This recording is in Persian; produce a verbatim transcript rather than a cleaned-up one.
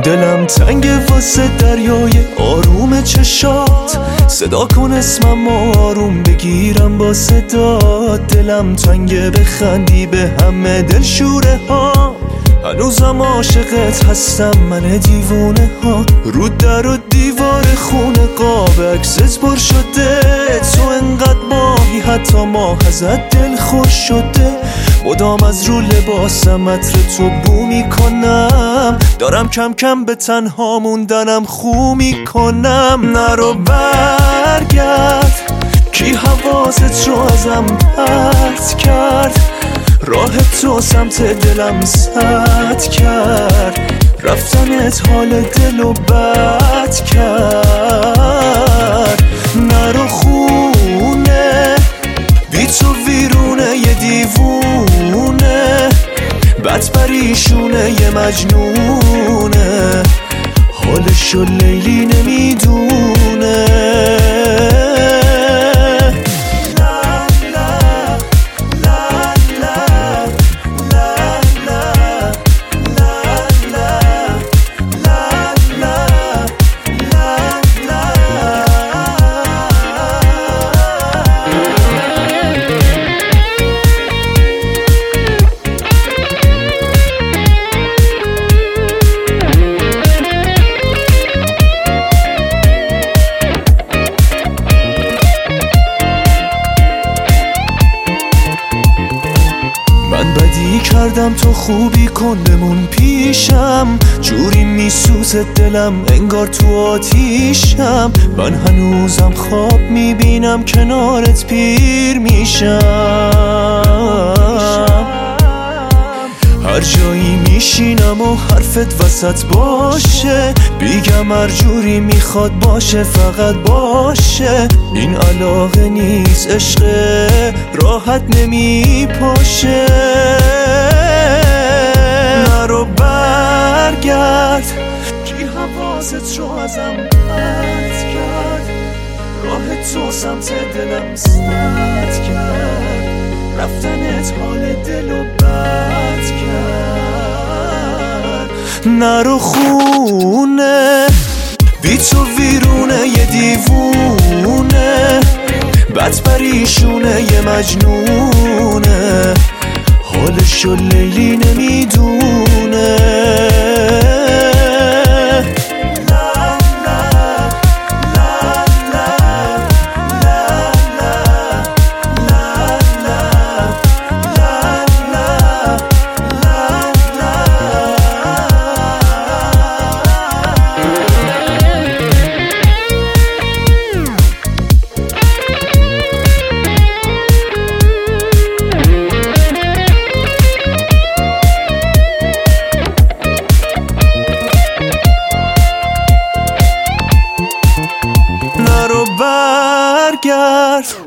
دلم تنگ واسه دریای آروم چشات، صدا کن اسمم و آروم بگیرم با صدات. دلم تنگ بخندی به همه دلشوره ها، هنوزم عاشقت هستم من دیوونه ها. رو در و دیوار خونه قاب عکست پر شده، تو انقدر ماهی حتی ماه ازت دل خور شده. مدام از رو لباسم عطر تو بو میکنم، دارم کم کم به تنها موندنم خو میکنم. نرو برگرد کی حواست رو ازم پرت کرد، راه تو سمت دلم سد کرد. رفتنت حال دلو بد کرد. نرو خونه بی تو ویرونه یه دیوونه، بد پریشونه یه مجنونه، حالشو لیلی نمیدونه. من بدی کردم تو خوبی کن بمون پیشم، جوری میسوزه دلم انگار تو آتیشم. من هنوزم خواب میبینم کنارت پیر میشم، هر جایی میشینم و حرفت وسط باشه، بیگم هر جوری میخواد باشه فقط باشه. این علاقه نیست عشقه راحت نمیپاشه. نرو برگرد کی حواست رو ازم پرت کرد، راه تو سمت دلم سد کرد. رفتنت حال دلو بد کرد. نرو خونه بی تو ویرونه یه دیوونه، بد پریشونه یه مجنونه، حالشو لیلی نمیدونه. نرو برگرد